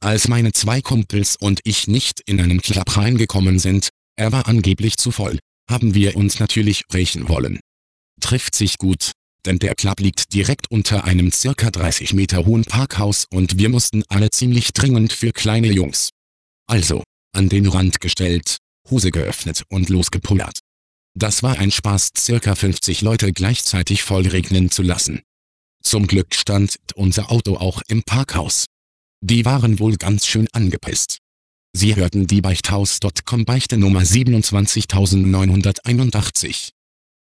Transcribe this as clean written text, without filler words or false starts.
Als meine zwei Kumpels und ich nicht in einen Club reingekommen sind, er war angeblich zu voll, haben wir uns natürlich rächen wollen. Trifft sich gut, denn der Club liegt direkt unter einem circa 30 Meter hohen Parkhaus und wir mussten alle ziemlich dringend für kleine Jungs. Also, an den Rand gestellt, Hose geöffnet und losgepullert. Das war ein Spaß, circa 50 Leute gleichzeitig vollregnen zu lassen. Zum Glück stand unser Auto auch im Parkhaus. Die waren wohl ganz schön angepisst. Sie hörten die Beichthaus.com Beichte Nummer 27981.